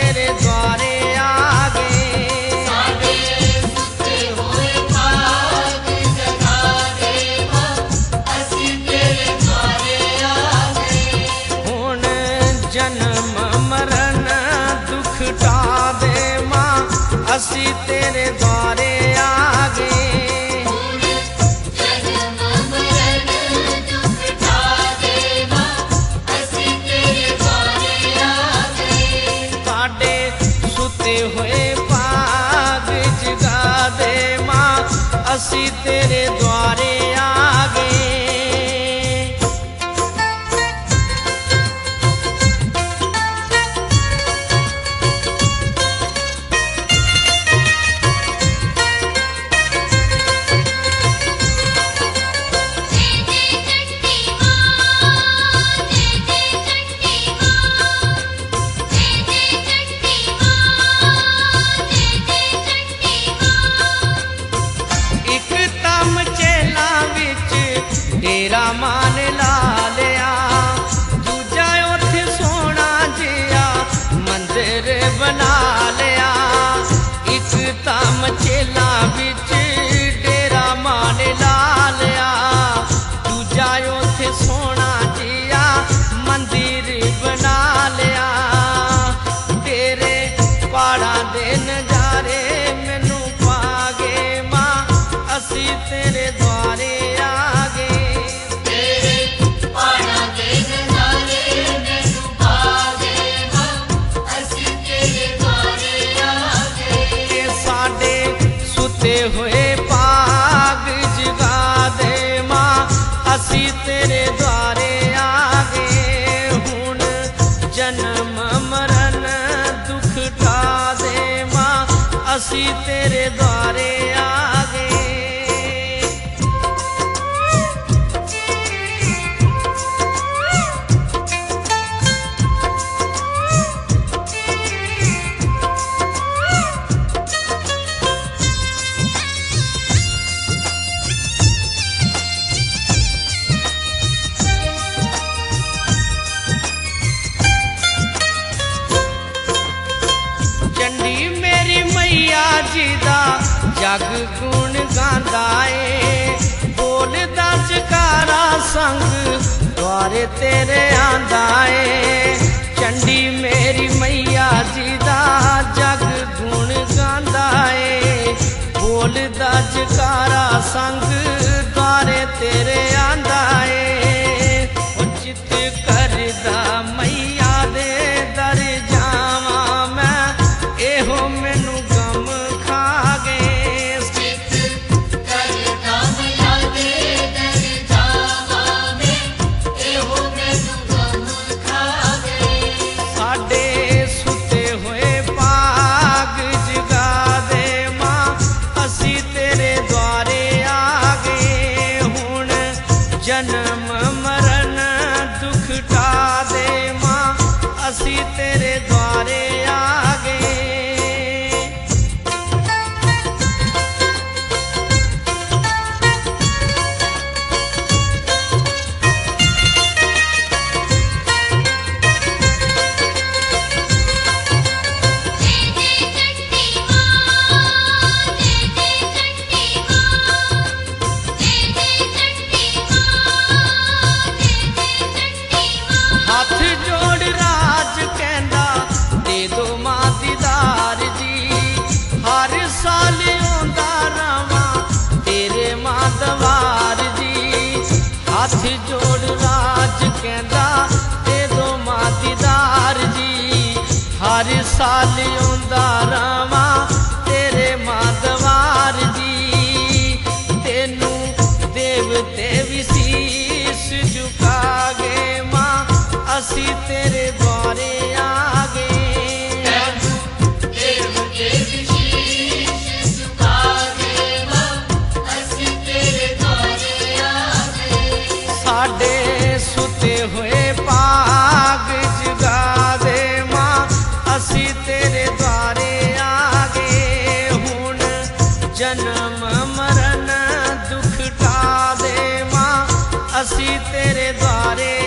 तेरे द्वारे आ गए। जन्म मरण दुख टा दे मां असी तेरे द्वारे आ गए। जन्म मरण दुख टा दे मां असी तेरे द्वारे आ गए। साडे सुते हुए पाग जगा दे मां असी तेरे द्वारे आ गए। तेरा मान ला लिया दूजा उथे सोना जिया मंदिर बना लिया। एक तम चेला बिच डेरा मान ला लिया दूजा उथे सोना जिया मंदिर बना लिया। तेरे पहाड़ा दे नजारे मैनू पा गए मां असी तेरे द्वारे आ गए। हुए पाग जगा दे मां असी तेरे द्वारे आ गए। हुण जन्म मरण दुख टा दे मां असी तेरे द्वारे आ गए। जग गुण गांदा ए बोलदा जकारा संग द्वारे तेरे आंदा ए। चंडी मेरी मैया जी दा जग गुण गांदा ए बोलदा जकारा संग द्वारे तेरे आंदा ए। चित करदा मैया दे दर जावा मैं एहो मैनू गम खा गए। जन्म मरण दुख टा दे मां असी तेरे द्वारे आ गए। हाथ जोड़ राज कहंदा दे दो मां दीदार जी। हर साल आंदा रावा तेरे मां दवार जी। तेनू देवते भी शीश झुका गए मां असी तेरे द्वारे आ गए। साडे सुते हुए पाग जगा दे मां असी तेरे द्वारे आ गए। हुण जन्म मरण दुख टा दे मां असी तेरे द्वारे